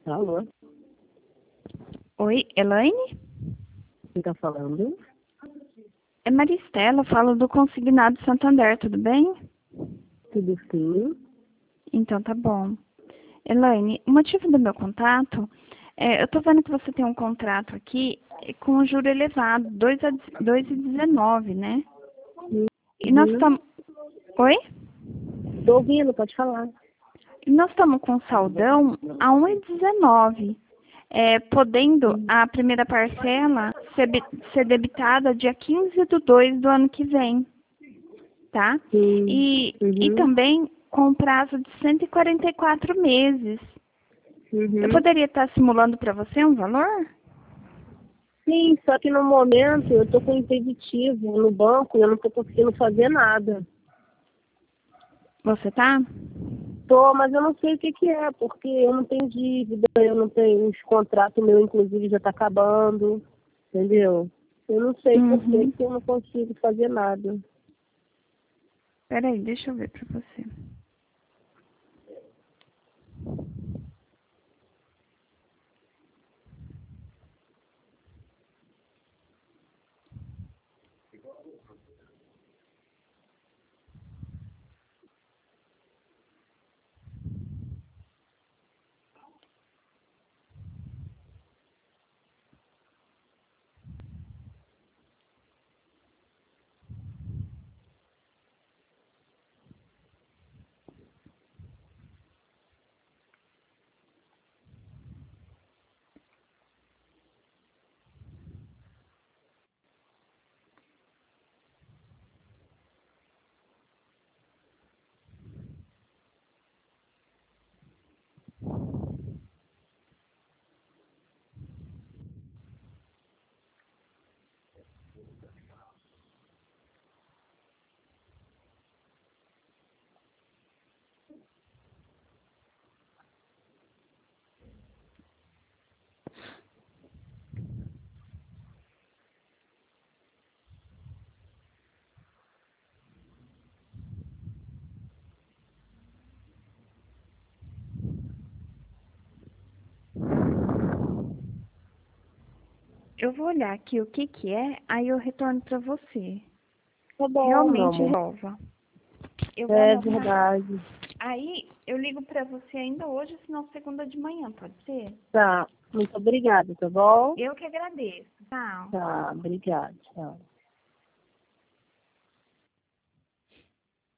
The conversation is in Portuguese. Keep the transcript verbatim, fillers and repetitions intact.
Alô? Oi, Elaine? Quem tá falando? É Maristela, falo do Consignado Santander, tudo bem? Tudo sim. Então tá bom. Elaine, o motivo do meu contato é, eu tô vendo que você tem um contrato aqui com um juro elevado, dois vírgula dezenove, né? E nós Uhum. estamos... Oi? Tô ouvindo, pode falar. E nós estamos com saldão a um vírgula dezenove, é, podendo Uhum. a primeira parcela ser, be- ser debitada dia quinze do dois do ano que vem, tá? Sim. E, e Uhum. também com prazo de cento e quarenta e quatro meses. Eu Uhum. poderia estar simulando para você um valor? Sim, só que no momento eu tô com impeditivo no banco e eu não tô conseguindo fazer nada. Você tá? Tô, mas eu não sei o que que é, porque eu não tenho dívida, eu não tenho os contratos meu, inclusive, já tá acabando, entendeu? Eu não sei por que Uhum. que eu não consigo fazer nada. Peraí, deixa eu ver para você. Eu vou olhar aqui o que que é, aí eu retorno para você. Tá bom, meu Realmente amor. resolva. Eu vou É anotar. verdade. Aí eu ligo para você ainda hoje, senão segunda de manhã, pode ser? Tá. Muito obrigada, tá bom? Eu que agradeço. Tchau. Tá, obrigada. Tchau.